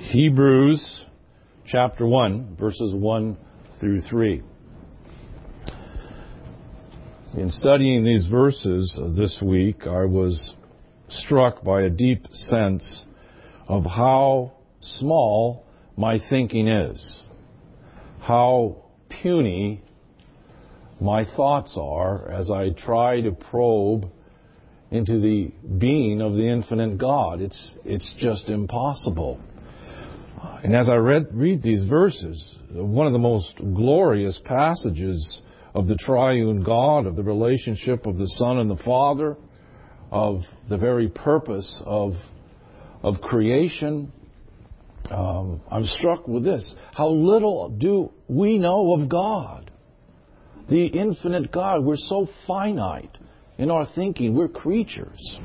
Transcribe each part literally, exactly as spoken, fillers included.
Hebrews chapter one, verses one through three. In studying these verses this week, I was struck by a deep sense of how small my thinking is, how puny my thoughts are as I try to probe into the being of the infinite God. It's it's just impossible. And as I read read these verses, one of the most glorious passages of the triune God, of the relationship of the Son and the Father, of the very purpose of of creation, um, I'm struck with this. How little do we know of God, the infinite God? We're so finite in our thinking. We're creatures.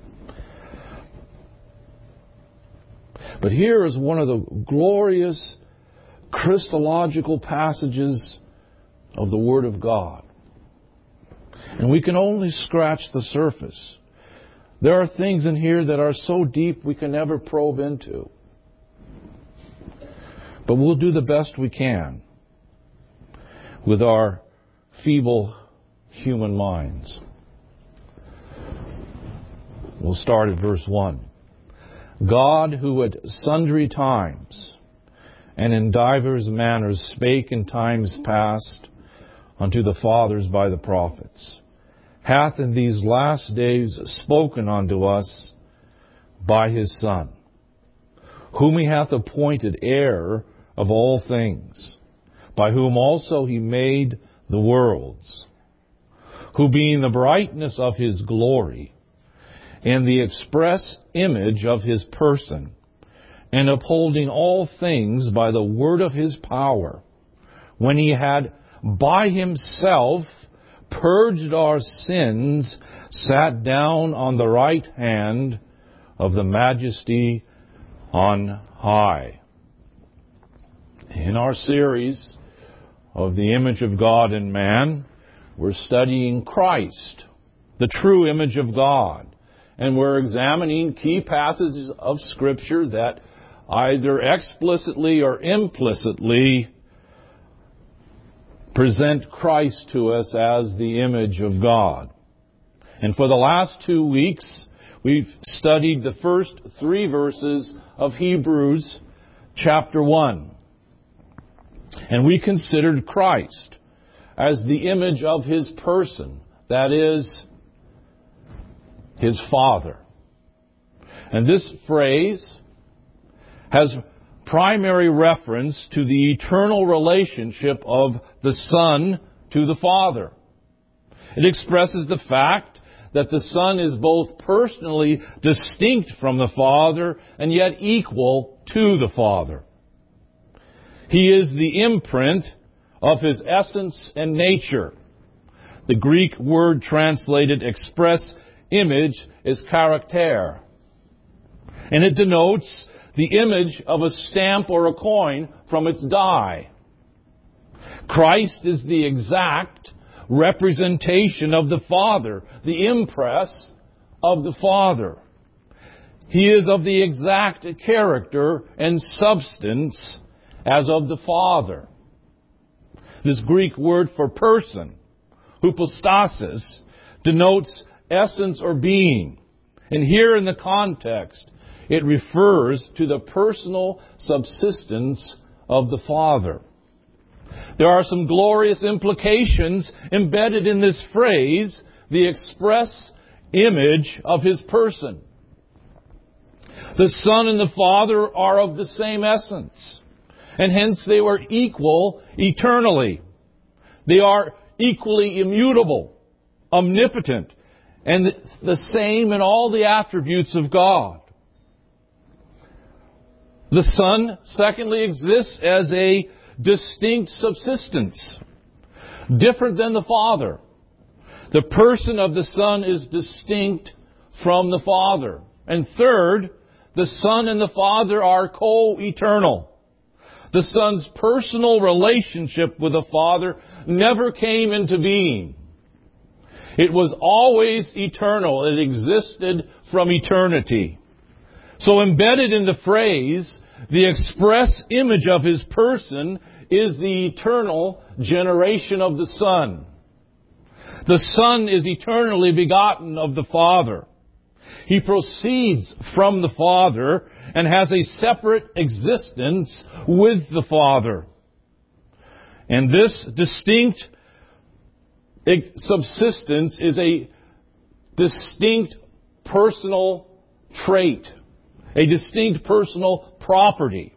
But here is one of the glorious Christological passages of the Word of God. And we can only scratch the surface. There are things in here that are so deep we can never probe into. But we'll do the best we can with our feeble human minds. We'll start at verse one. God, who at sundry times and in divers manners spake in times past unto the fathers by the prophets, hath in these last days spoken unto us by His Son, whom He hath appointed heir of all things, by whom also He made the worlds, who being the brightness of His glory, and the express image of His person, and upholding all things by the word of His power, when He had by Himself purged our sins, sat down on the right hand of the Majesty on high. In our series of the image of God in man, we're studying Christ, the true image of God. And we're examining key passages of Scripture that either explicitly or implicitly present Christ to us as the image of God. And for the last two weeks, we've studied the first three verses of Hebrews chapter one. And we considered Christ as the image of His person, that is, His Father. And this phrase has primary reference to the eternal relationship of the Son to the Father. It expresses the fact that the Son is both personally distinct from the Father and yet equal to the Father. He is the imprint of His essence and nature. The Greek word translated express image is character. And it denotes the image of a stamp or a coin from its die. Christ is the exact representation of the Father, the impress of the Father. He is of the exact character and substance as of the Father. This Greek word for person, hypostasis, denotes essence or being. And here in the context, it refers to the personal subsistence of the Father. There are some glorious implications embedded in this phrase, the express image of His person. The Son and the Father are of the same essence, and hence they were equal eternally. They are equally immutable, omnipotent, and the same in all the attributes of God. The Son, secondly, exists as a distinct subsistence, different than the Father. The person of the Son is distinct from the Father. And third, the Son and the Father are co-eternal. The Son's personal relationship with the Father never came into being. It was always eternal. It existed from eternity. So embedded in the phrase the express image of His person is the eternal generation of the Son. The Son is eternally begotten of the Father. He proceeds from the Father and has a separate existence with the Father. And this distinct subsistence is a distinct personal trait, a distinct personal property.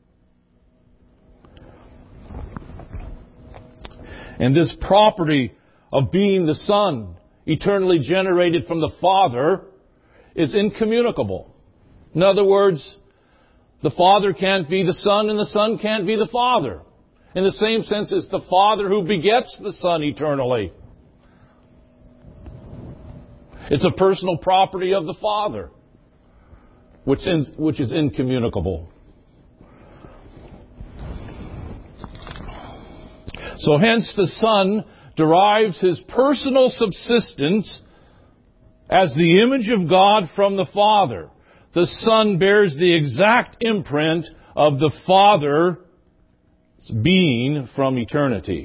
And this property of being the Son, eternally generated from the Father, is incommunicable. In other words, the Father can't be the Son and the Son can't be the Father. In the same sense, it's the Father who begets the Son eternally. It's a personal property of the Father, which is, which is incommunicable. So hence the Son derives His personal subsistence as the image of God from the Father. The Son bears the exact imprint of the Father's being from eternity.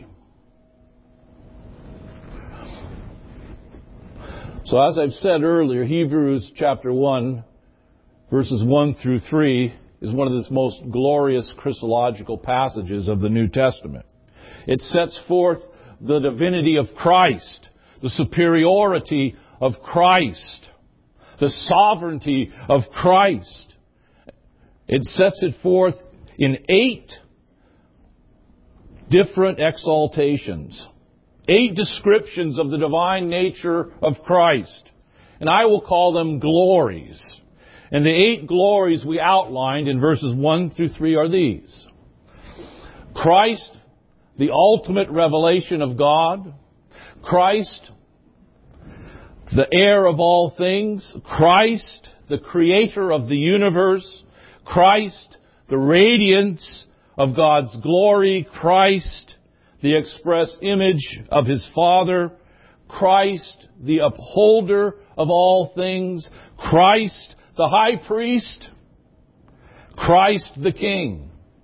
So as I've said earlier, Hebrews chapter one, verses one through three, is one of the most glorious Christological passages of the New Testament. It sets forth the divinity of Christ, the superiority of Christ, the sovereignty of Christ. It sets it forth in eight different exaltations, eight descriptions of the divine nature of Christ. And I will call them glories. And the eight glories we outlined in verses one through three are these. Christ, the ultimate revelation of God. Christ, the heir of all things. Christ, the creator of the universe. Christ, the radiance of God's glory. Christ, the express image of His Father. Christ, the upholder of all things. Christ, the high priest. Christ, the King.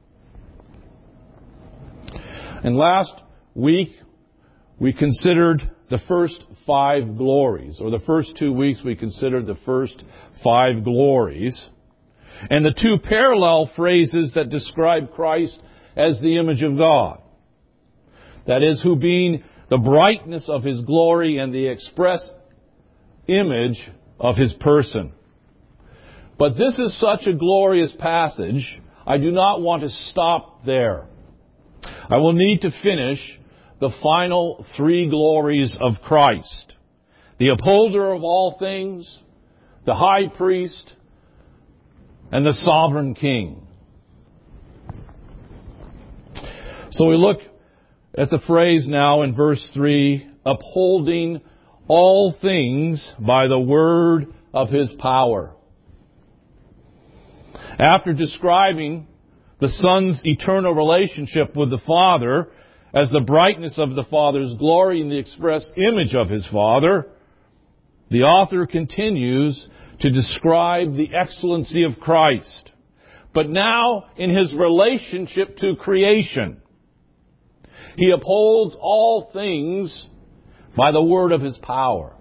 And last week, we considered the first five glories, or the first two weeks we considered the first five glories, and the two parallel phrases that describe Christ as the image of God. That is, who being the brightness of His glory and the express image of His person. But this is such a glorious passage, I do not want to stop there. I will need to finish the final three glories of Christ. The upholder of all things, the high priest, and the sovereign king. So we look at the phrase now in verse three, upholding all things by the word of His power. After describing the Son's eternal relationship with the Father as the brightness of the Father's glory and the express image of His Father, the author continues to describe the excellency of Christ, but now in His relationship to creation. He upholds all things by the word of His power.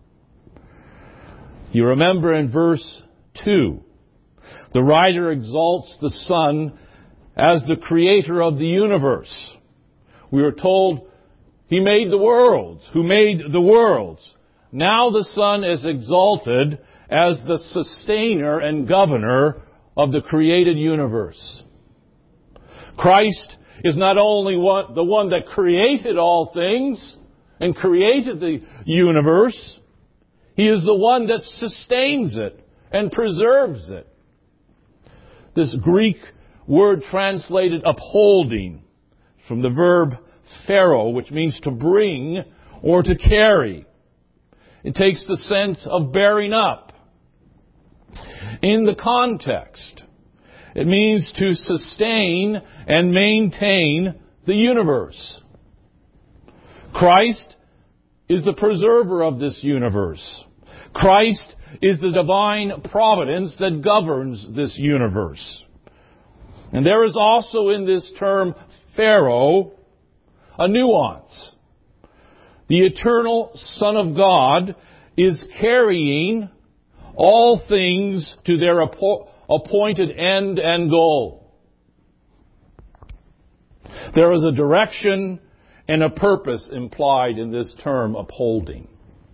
You remember in verse two, the writer exalts the Son as the creator of the universe. We are told He made the worlds. Who made the worlds? Now the Son is exalted as the sustainer and governor of the created universe. Christ is not only one, the one that created all things and created the universe, He is the one that sustains it and preserves it. This Greek word translated upholding from the verb phero, which means to bring or to carry. It takes the sense of bearing up. In the context, it means to sustain and maintain the universe. Christ is the preserver of this universe. Christ is the divine providence that governs this universe. And there is also in this term Pharaoh a nuance. The eternal Son of God is carrying all things to their appointed end and goal. There is a direction and a purpose implied in this term upholding.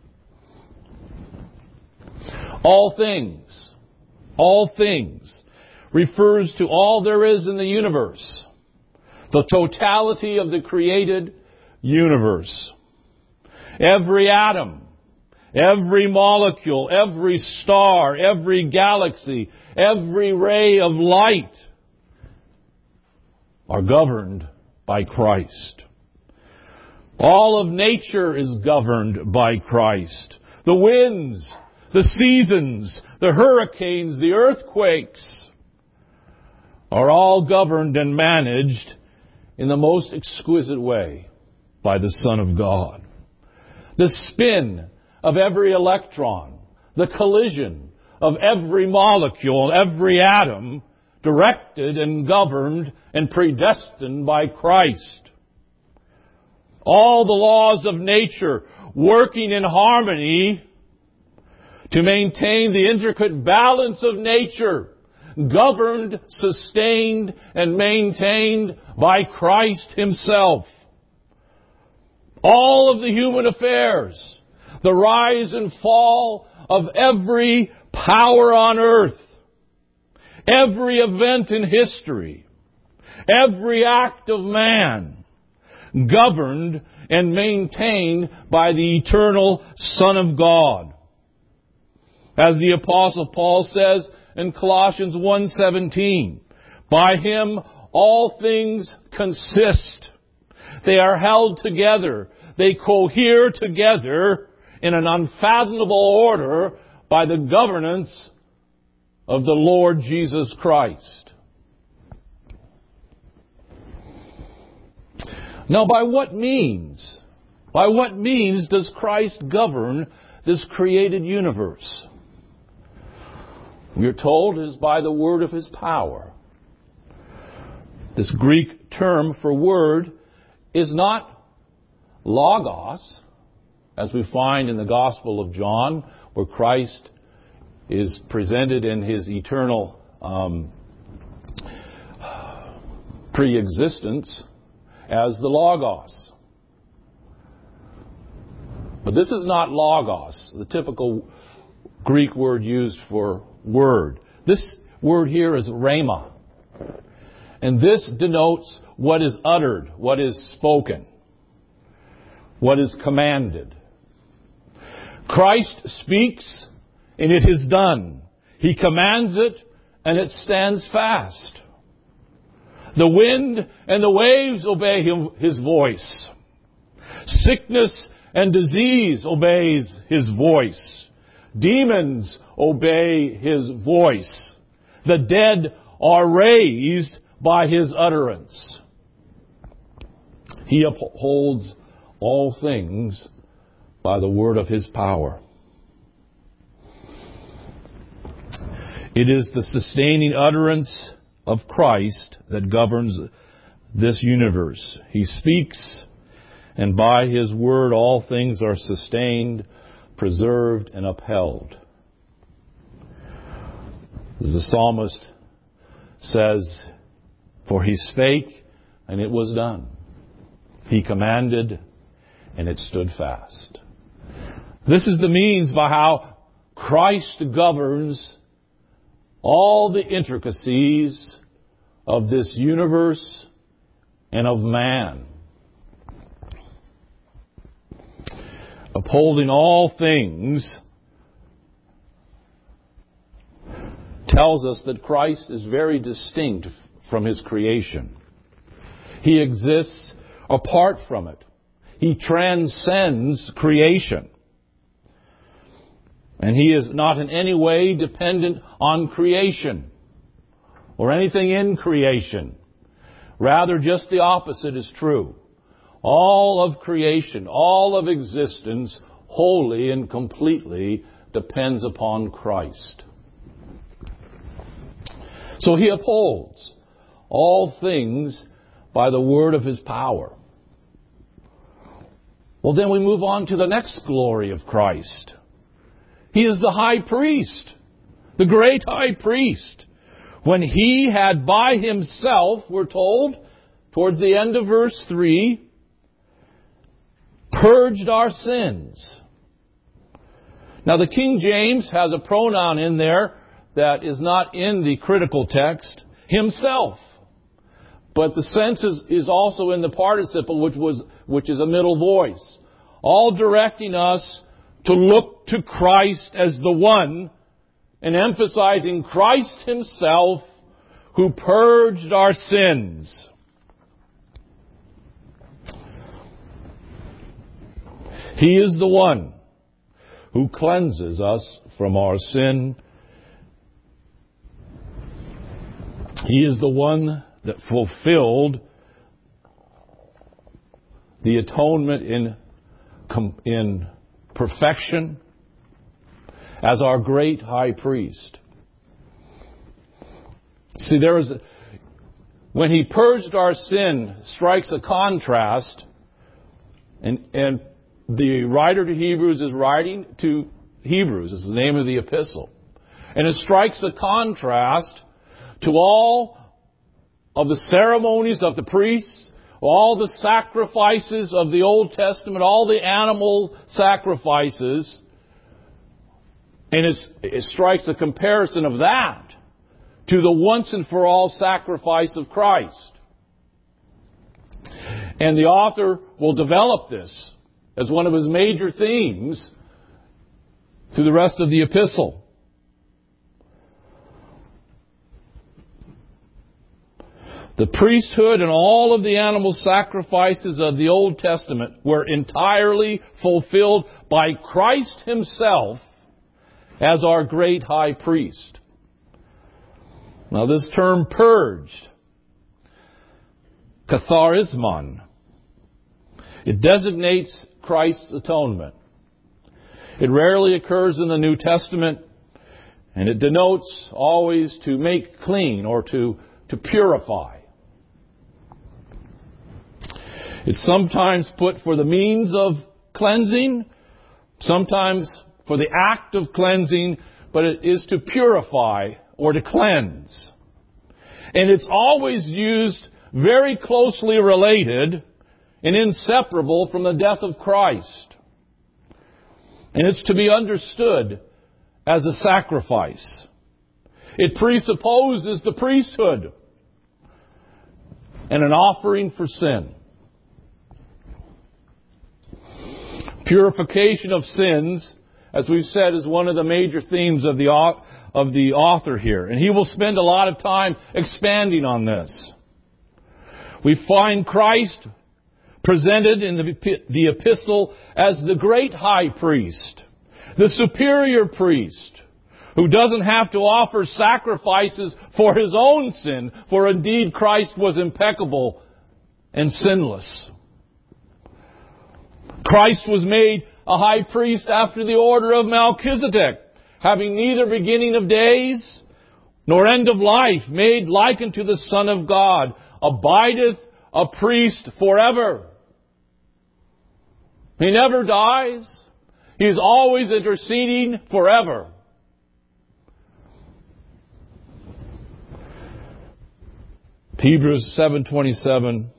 All things, all things refers to all there is in the universe, the totality of the created universe. Every atom, every molecule, every star, every galaxy, every ray of light are governed by Christ. All of nature is governed by Christ. The winds, the seasons, the hurricanes, the earthquakes are all governed and managed in the most exquisite way by the Son of God. The spin of every electron, the collision of every molecule, every atom, directed and governed and predestined by Christ. All the laws of nature working in harmony to maintain the intricate balance of nature, governed, sustained, and maintained by Christ Himself. All of the human affairs, the rise and fall of every power on earth, every event in history, every act of man, governed and maintained by the eternal Son of God. As the Apostle Paul says in Colossians one seventeen, by Him all things consist. They are held together. They cohere together in an unfathomable order by the governance of the Lord Jesus Christ. Now, by what means, by what means does Christ govern this created universe? We are told it is by the word of His power. This Greek term for word is not logos, as we find in the Gospel of John, where Christ is presented in His eternal um, pre-existence as the logos. But this is not logos, the typical Greek word used for word. This word here is rhema. And this denotes what is uttered, what is spoken, what is commanded. Christ speaks, and it is done. He commands it, and it stands fast. The wind and the waves obey him, His voice. Sickness and disease obeys His voice. Demons obey His voice. The dead are raised by His utterance. He upholds all things by the word of His power. It is the sustaining utterance of Christ that governs this universe. He speaks, and by His word all things are sustained, preserved, and upheld. As the psalmist says, for He spake, and it was done. He commanded, and it stood fast. This is the means by how Christ governs all the intricacies of this universe and of man. Upholding all things tells us that Christ is very distinct from His creation. He exists apart from it. He transcends creation. And He is not in any way dependent on creation or anything in creation. Rather, just the opposite is true. All of creation, all of existence, wholly and completely depends upon Christ. So He upholds all things by the word of His power. Well, then we move on to the next glory of Christ. He is the high priest, the great high priest. When He had by Himself, we're told, towards the end of verse three, purged our sins. Now the King James has a pronoun in there that is not in the critical text, Himself. But the sense is, is also in the participle, which was which is a middle voice, all directing us to look to Christ as the one, and emphasizing Christ Himself who purged our sins. He is the one who cleanses us from our sin. He is the one that fulfilled the atonement in, in perfection as our great high priest. See, there is, when He purged our sin, strikes a contrast, and, and the writer to Hebrews is writing to Hebrews, is the name of the epistle. And it strikes a contrast to all of the ceremonies of the priests, all the sacrifices of the Old Testament, all the animal sacrifices. And it's, it strikes a comparison of that to the once and for all sacrifice of Christ. And the author will develop this as one of his major themes through the rest of the epistle. The priesthood and all of the animal sacrifices of the Old Testament were entirely fulfilled by Christ Himself as our great high priest. Now this term purged, katharismon, it designates Christ's atonement. It rarely occurs in the New Testament, and it denotes always to make clean or to, to purify. It's sometimes put for the means of cleansing, sometimes for the act of cleansing, but it is to purify or to cleanse. And it's always used very closely related and inseparable from the death of Christ. And it's to be understood as a sacrifice. It presupposes the priesthood and an offering for sin. Purification of sins, as we've said, is one of the major themes of the of the author here. And he will spend a lot of time expanding on this. We find Christ presented in the, the epistle as the great high priest, the superior priest, who doesn't have to offer sacrifices for His own sin, for indeed Christ was impeccable and sinless. Christ was made a high priest after the order of Melchizedek, having neither beginning of days nor end of life, made like unto the Son of God, abideth a priest forever. He never dies. He is always interceding forever. Hebrews seven twenty-seven.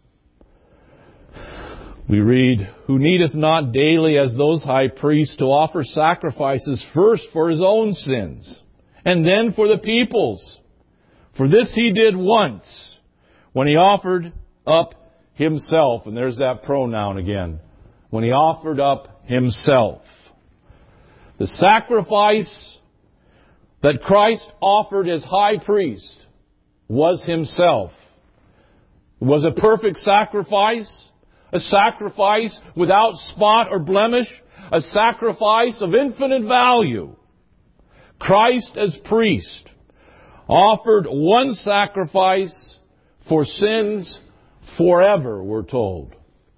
We read, who needeth not daily as those high priests to offer sacrifices first for His own sins, and then for the people's. For this He did once, when He offered up Himself. And there's that pronoun again. When He offered up Himself. The sacrifice that Christ offered as high priest was Himself. It was a perfect sacrifice. A sacrifice without spot or blemish. A sacrifice of infinite value. Christ as priest offered one sacrifice for sins forever, we're told.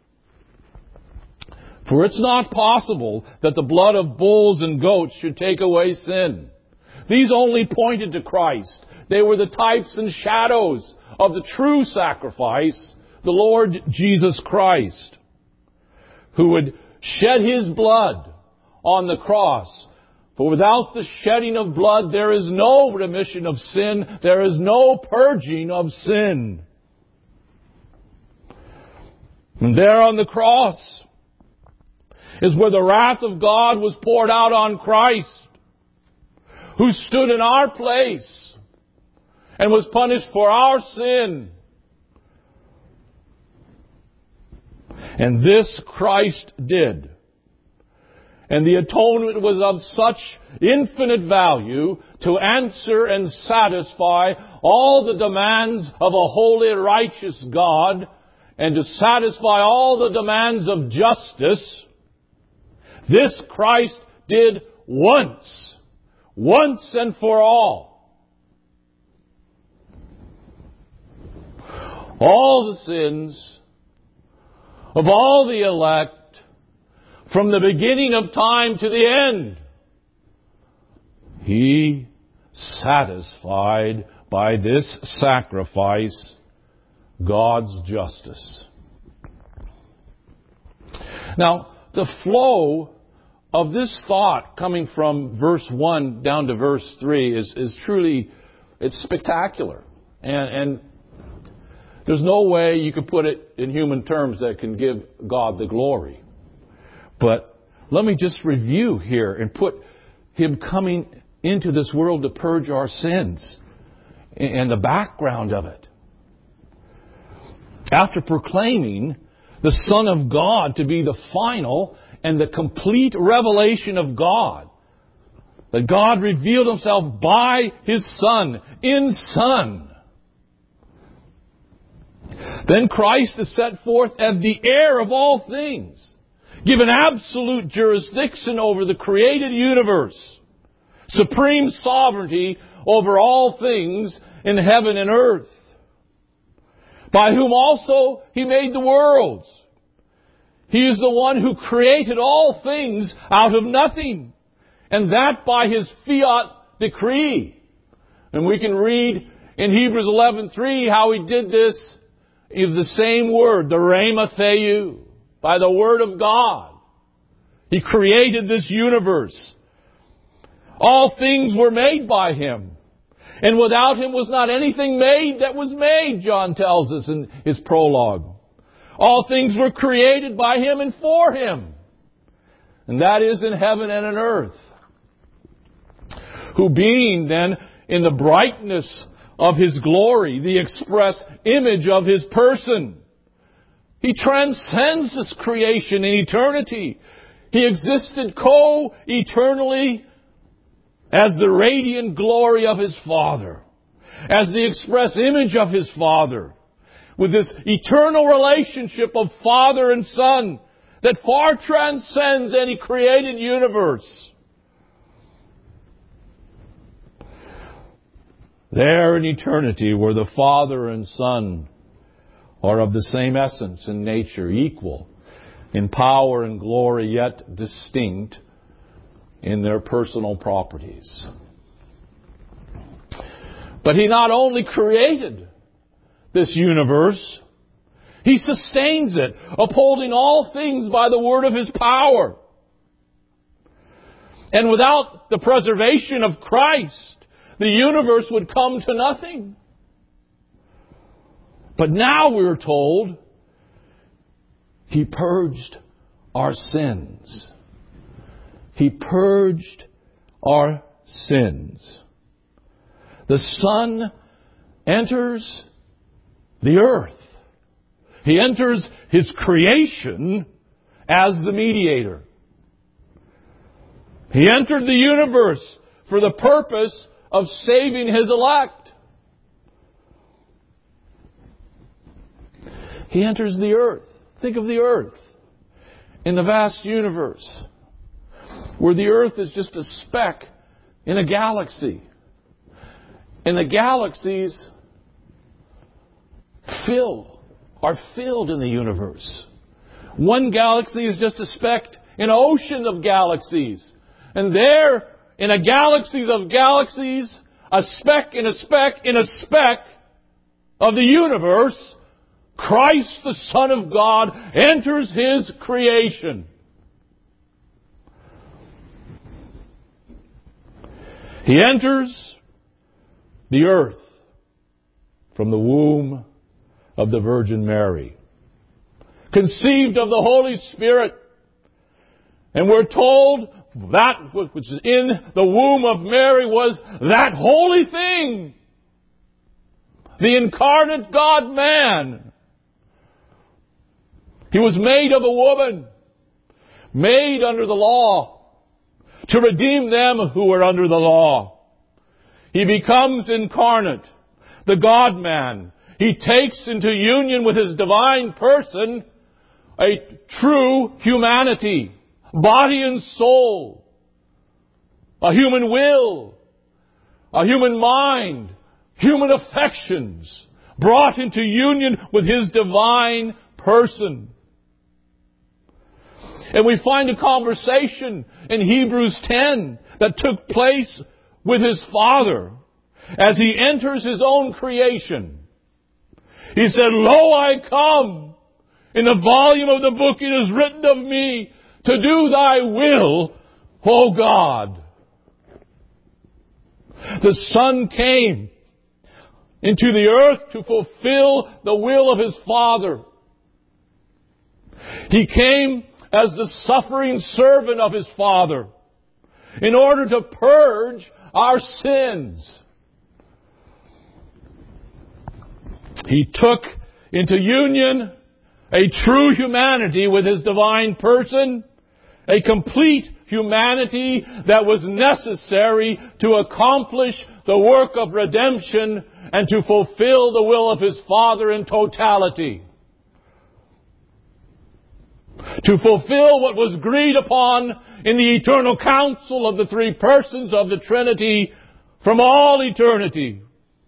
For it's not possible that the blood of bulls and goats should take away sin. These only pointed to Christ. They were the types and shadows of the true sacrifice, the Lord Jesus Christ, who would shed His blood on the cross. For without the shedding of blood, there is no remission of sin. There is no purging of sin. And there on the cross is where the wrath of God was poured out on Christ, who stood in our place and was punished for our sin. And this Christ did. And the atonement was of such infinite value to answer and satisfy all the demands of a holy, righteous God, and to satisfy all the demands of justice. This Christ did once, once and for all. All the sins of all the elect, from the beginning of time to the end, He satisfied by this sacrifice God's justice. Now, the flow of this thought coming from verse one down to verse three is, is truly, it's spectacular. And, and there's no way you could put it in human terms that can give God the glory. But let me just review here and put Him coming into this world to purge our sins and the background of it. After proclaiming the Son of God to be the final and the complete revelation of God, that God revealed Himself by His Son, in Son. Then Christ is set forth as the heir of all things, given absolute jurisdiction over the created universe, supreme sovereignty over all things in heaven and earth, by whom also He made the worlds. He is the one who created all things out of nothing, and that by His fiat decree. And we can read in Hebrews eleven three how He did this is the same word, the Rhema Theou, by the Word of God. He created this universe. All things were made by Him. And without Him was not anything made that was made, John tells us in his prologue. All things were created by Him and for Him. And that is in heaven and in earth. Who being then in the brightness of His glory, the express image of His person, He transcends this creation in eternity. He existed co-eternally as the radiant glory of His Father, as the express image of His Father, with this eternal relationship of Father and Son that far transcends any created universe. There in eternity, where the Father and Son are of the same essence and nature, equal in power and glory, yet distinct in their personal properties. But He not only created this universe, He sustains it, upholding all things by the word of His power. And without the preservation of Christ, the universe would come to nothing. But now we're told He purged our sins. He purged our sins. The Son enters the earth. He enters His creation as the mediator. He entered the universe for the purpose of saving His elect. He enters the earth. Think of the earth in the vast universe, where the earth is just a speck in a galaxy. And the galaxies fill, are filled in the universe. One galaxy is just a speck in an ocean of galaxies. And there, in a galaxy of galaxies, a speck in a speck in a speck, of the universe, Christ, the Son of God, enters His creation. He enters the earth from the womb of the Virgin Mary, conceived of the Holy Spirit. And we're told that which is in the womb of Mary was that holy thing, the incarnate God-man. He was made of a woman, made under the law, to redeem them who were under the law. He becomes incarnate, the God-man. He takes into union with His divine person a true humanity, body and soul, a human will, a human mind, human affections, brought into union with His divine person. And we find a conversation in Hebrews ten that took place with His Father as He enters His own creation. He said, "Lo, I come. In the volume of the book it is written of me to do Thy will, O God." The Son came into the earth to fulfill the will of His Father. He came as the suffering servant of His Father in order to purge our sins. He took into union a true humanity with His divine person, a complete humanity that was necessary to accomplish the work of redemption and to fulfill the will of His Father in totality. To fulfill what was agreed upon in the eternal counsel of the three persons of the Trinity from all eternity.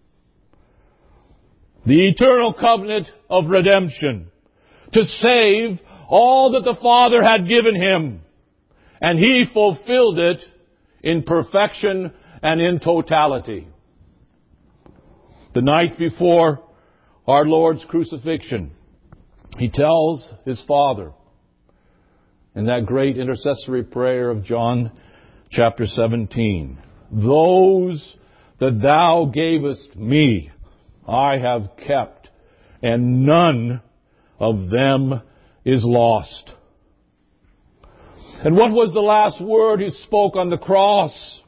The eternal covenant of redemption, to save all that the Father had given Him. And He fulfilled it in perfection and in totality. The night before our Lord's crucifixion, He tells His Father, in that great intercessory prayer of John chapter seventeen, "Those that Thou gavest me, I have kept, and none of them is lost." And what was the last word He spoke on the cross?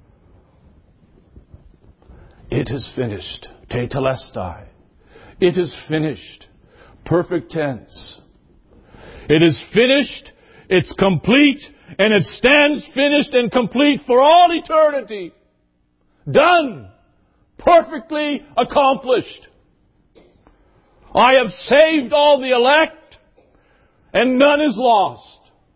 It is finished. Tetelestai. It is finished. Perfect tense. It is finished. It's complete. And it stands finished and complete for all eternity. Done. Perfectly accomplished. I have saved all the elect, and none is lost.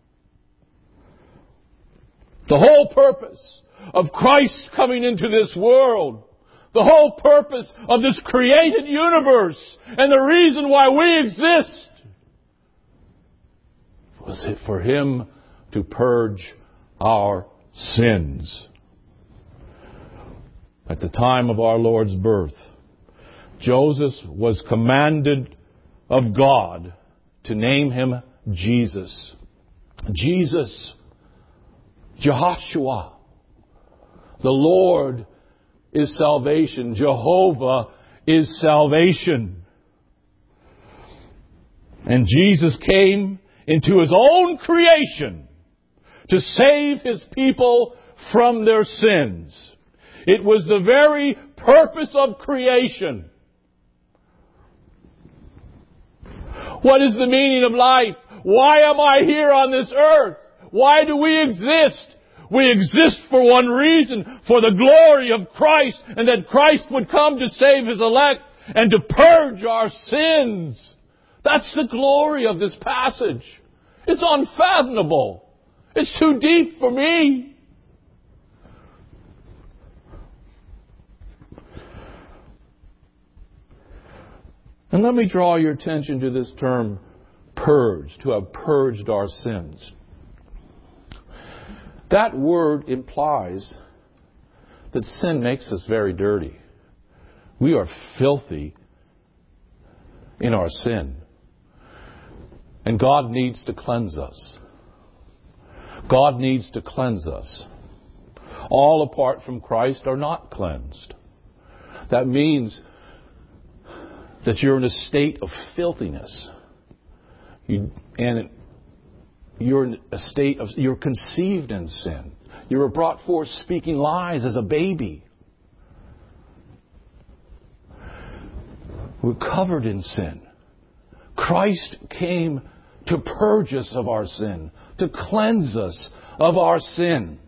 The whole purpose of Christ coming into this world, the whole purpose of this created universe, and the reason why we exist, was it for Him to purge our sins. At the time of our Lord's birth, Joseph was commanded of God to name Him Jesus. Jesus, Jehoshua. The Lord is salvation. Jehovah is salvation. And Jesus came into His own creation to save His people from their sins. It was the very purpose of creation. What is the meaning of life? Why am I here on this earth? Why do we exist? We exist for one reason, for the glory of Christ, and that Christ would come to save His elect and to purge our sins. That's the glory of this passage. It's unfathomable. It's too deep for me. And let me draw your attention to this term, purge, to have purged our sins. That word implies that sin makes us very dirty. We are filthy in our sin. And God needs to cleanse us. God needs to cleanse us. All apart from Christ are not cleansed. That means that you're in a state of filthiness. You, and you're in a state of, you're conceived in sin. You were brought forth speaking lies as a baby. We're covered in sin. Christ came to purge us of our sin, to cleanse us of our sin.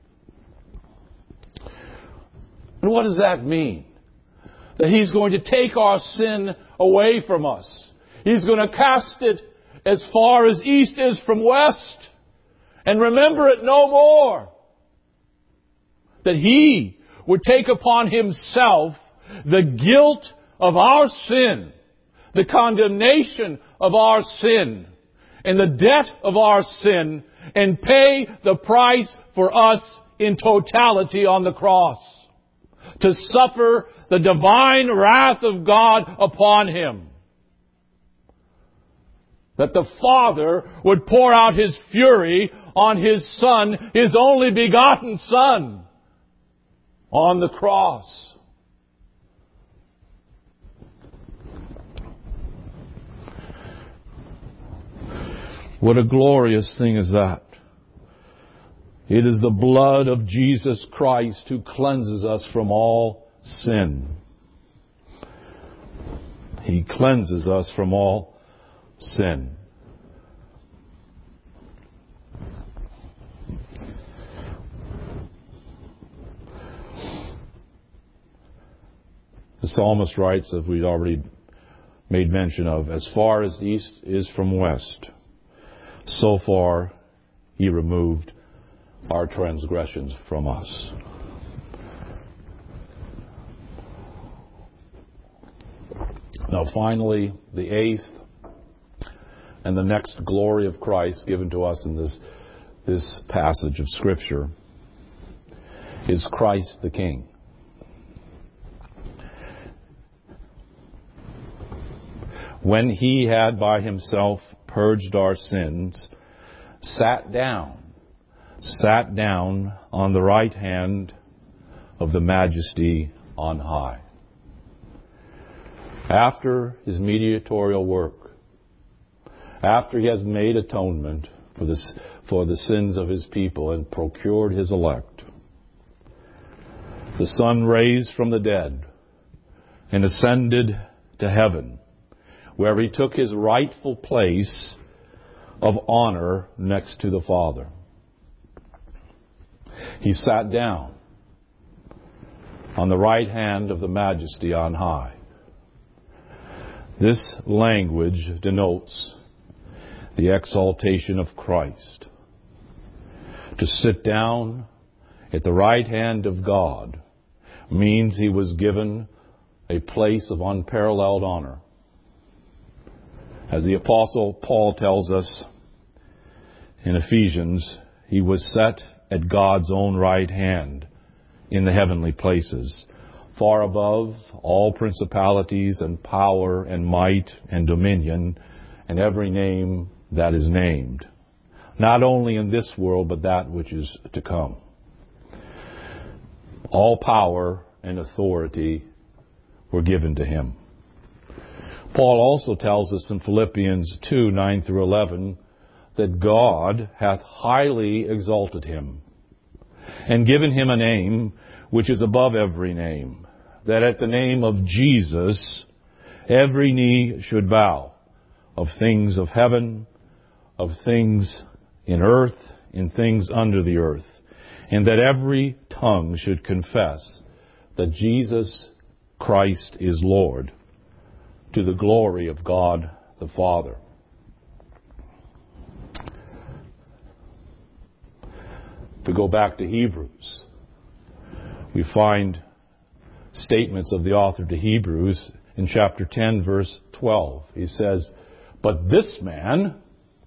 And what does that mean? That He's going to take our sin away from us. He's going to cast it as far as east is from west and remember it no more. That He would take upon Himself the guilt of our sin, the condemnation of our sin, and the debt of our sin, and pay the price for us in totality on the cross. To suffer the divine wrath of God upon Him. That the Father would pour out His fury on His Son, His only begotten Son, on the cross. What a glorious thing is that. It is the blood of Jesus Christ who cleanses us from all sin. He cleanses us from all sin. The psalmist writes, as we've already made mention of, as far as the east is from west, so far He removed our transgressions from us. Now finally, the eighth and the next glory of Christ given to us in this, this passage of Scripture is Christ the King. When He had by Himself purged our sins, sat down, sat down on the right hand of the Majesty on high. After His mediatorial work, after He has made atonement for the, for the sins of His people and procured His elect, the Son raised from the dead and ascended to heaven, where He took His rightful place of honor next to the Father. He sat down on the right hand of the Majesty on high. This language denotes the exaltation of Christ. To sit down at the right hand of God means He was given a place of unparalleled honor. As the Apostle Paul tells us in Ephesians, He was set at God's own right hand in the heavenly places, far above all principalities and power and might and dominion and every name that is named, not only in this world but that which is to come. All power and authority were given to Him. Paul also tells us in Philippians two, nine through eleven, that God hath highly exalted Him, and given Him a name which is above every name, that at the name of Jesus every knee should bow, of things of heaven, of things in earth, in things under the earth, and that every tongue should confess that Jesus Christ is Lord, to the glory of God the Father. If we go back to Hebrews, we find statements of the author to Hebrews in chapter ten, verse twelve. He says, "But this man,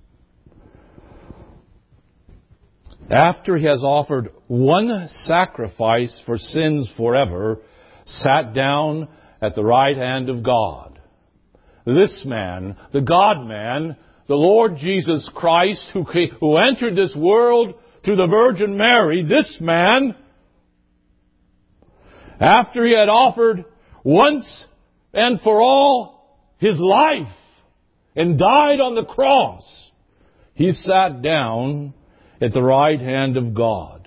after he has offered one sacrifice for sins forever, sat down at the right hand of God, this man, the God-man, the Lord Jesus Christ, who, came, who entered this world through the Virgin Mary, this man, after He had offered once and for all His life and died on the cross, He sat down at the right hand of God.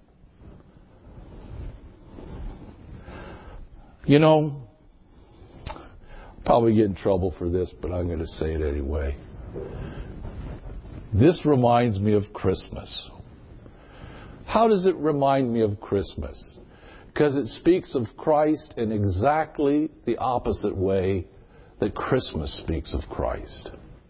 You know, I'll probably get in trouble for this, but I'm going to say it anyway. This reminds me of Christmas. How does it remind me of Christmas? Because it speaks of Christ in exactly the opposite way that Christmas speaks of Christ.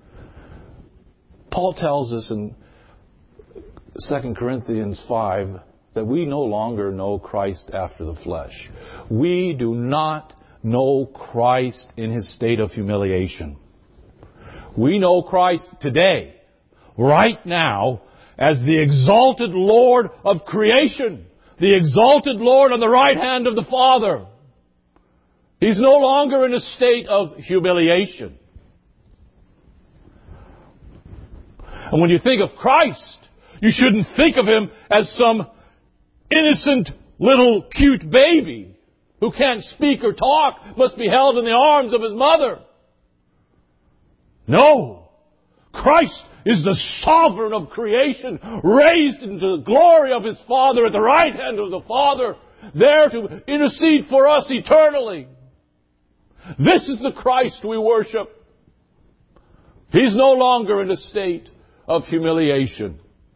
Paul tells us in Second Corinthians five that we no longer know Christ after the flesh. We do not know Christ in His state of humiliation. We know Christ today, right now, as the exalted Lord of creation, the exalted Lord on the right hand of the Father. He's no longer in a state of humiliation. And when you think of Christ, you shouldn't think of Him as some innocent little cute baby who can't speak or talk, must be held in the arms of his mother. No. Christ is the sovereign of creation, raised into the glory of His Father at the right hand of the Father, there to intercede for us eternally. This is the Christ we worship. He's no longer in a state of humiliation.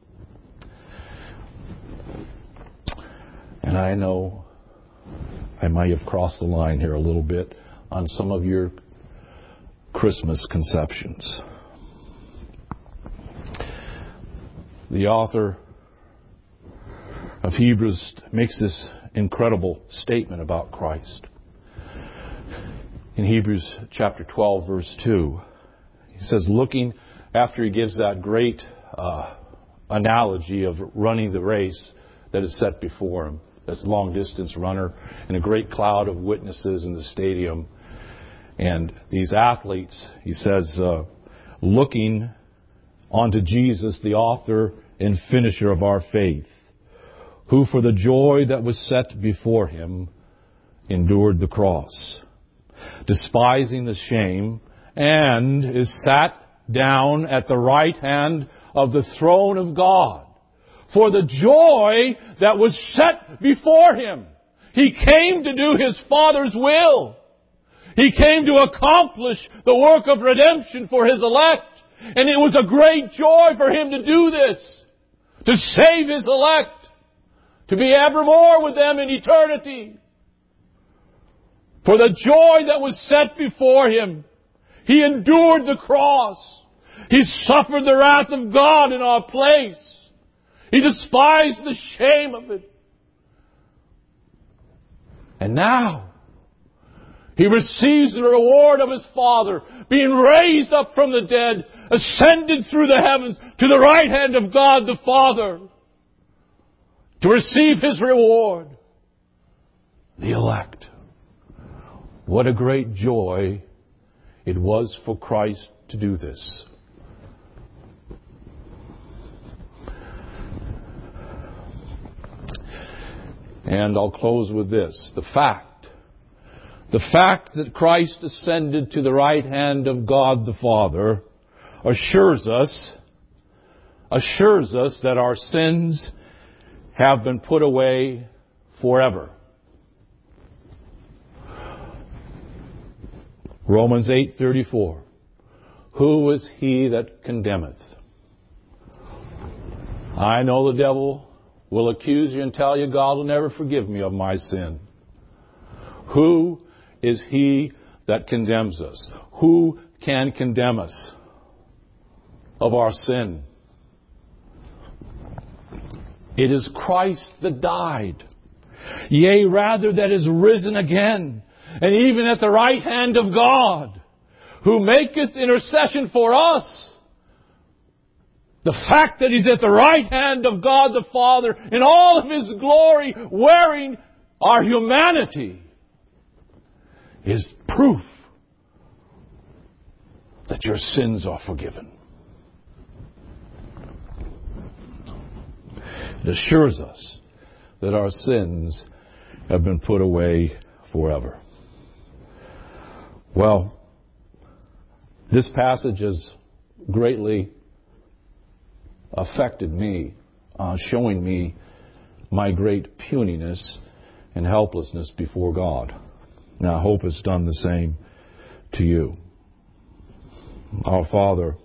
And I know I might have crossed the line here a little bit on some of your Christmas conceptions. The author of Hebrews makes this incredible statement about Christ. In Hebrews chapter twelve, verse two, he says, looking after he gives that great uh, analogy of running the race that is set before him, this long-distance runner, and a great cloud of witnesses in the stadium. And these athletes, he says, uh, looking onto Jesus, the author and finisher of our faith, who for the joy that was set before Him endured the cross, despising the shame, and is sat down at the right hand of the throne of God. For the joy that was set before Him. He came to do His Father's will. He came to accomplish the work of redemption for His elect. And it was a great joy for Him to do this. To save His elect. To be evermore with them in eternity. For the joy that was set before Him, He endured the cross. He suffered the wrath of God in our place. He despised the shame of it. And now, He receives the reward of His Father, being raised up from the dead, ascended through the heavens to the right hand of God the Father, to receive His reward. The elect. What a great joy it was for Christ to do this. And I'll close with this. The fact, the fact that Christ ascended to the right hand of God the Father assures us, assures us that our sins have been put away forever. Romans eight thirty-four. Who is he that condemneth? I know the devil will accuse you and tell you God will never forgive me of my sin. Who is he that condemns us? Who can condemn us of our sin? It is Christ that died. Yea, rather that is risen again, and even at the right hand of God, who maketh intercession for us. The fact that He's at the right hand of God the Father in all of His glory, wearing our humanity, is proof that your sins are forgiven. It assures us that our sins have been put away forever. Well, this passage has greatly affected me, uh, showing me my great puniness and helplessness before God. Now, I hope it's done the same to you. Our Father,